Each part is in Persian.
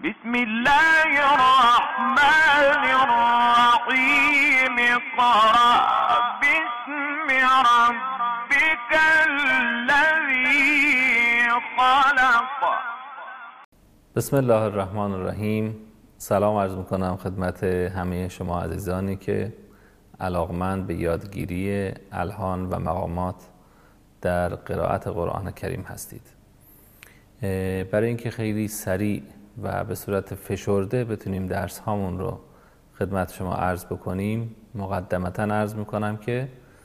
بسم الله الرحمن الرحیم اقرأ باسم ربک الذی خلق. بسم الله الرحمن الرحیم. سلام عرض میکنم خدمت همه شما عزیزانی که علاقمند به یادگیری الحان و مقامات در قرائت قرآن کریم هستید. برای اینکه خیلی سریع و به صورت فشرده بتونیم درس هامون رو خدمت شما عرض بکنیم، مقدمتاً عرض میکنم که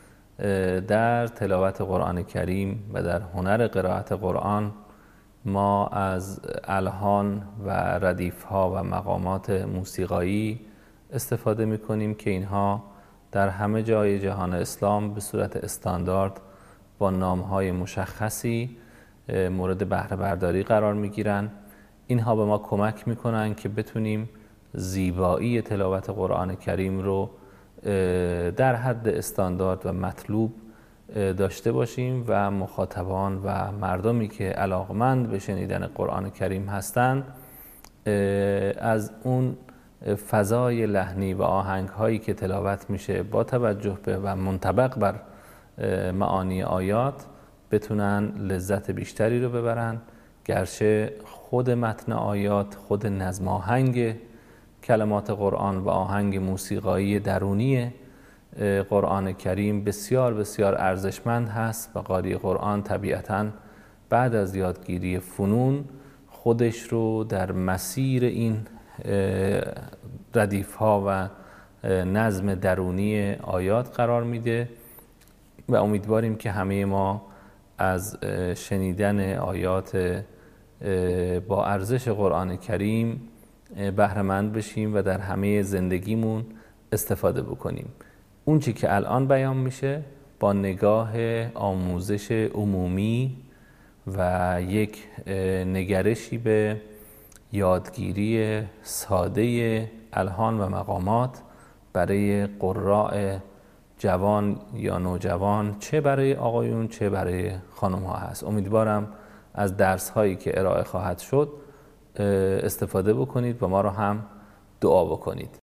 در تلاوت قرآن کریم و در هنر قرائت قرآن ما از الحان و ردیف ها و مقامات موسیقایی استفاده میکنیم که اینها در همه جای جهان اسلام به صورت استاندارد با نامهای مشخصی مورد بهره برداری قرار میگیرن. اینها به ما کمک میکنن که بتونیم زیبایی تلاوت قرآن کریم رو در حد استاندارد و مطلوب داشته باشیم و مخاطبان و مردمی که علاقمند به شنیدن قرآن کریم هستند از اون فضای لحنی و آهنگ‌هایی که تلاوت میشه با توجه به و منطبق بر معانی آیات بتونن لذت بیشتری رو ببرن، گرچه خود متن آیات، خود نظم آهنگ کلمات قرآن و آهنگ موسیقایی درونی قرآن کریم بسیار بسیار ارزشمند هست و قاری قرآن طبیعتاً بعد از یادگیری فنون خودش رو در مسیر این ردیف ها و نظم درونی آیات قرار میده و امیدواریم که همه ما از شنیدن آیات با ارزش قرآن کریم بهره مند بشیم و در همه زندگیمون استفاده بکنیم. اون چی که الان بیان میشه با نگاه آموزش عمومی و یک نگرشی به یادگیری ساده الحان و مقامات برای قراء جوان یا نوجوان، چه برای آقایون چه برای خانم ها هست. امیدوارم از درس هایی که ارائه خواهد شد استفاده بکنید و ما رو هم دعا بکنید.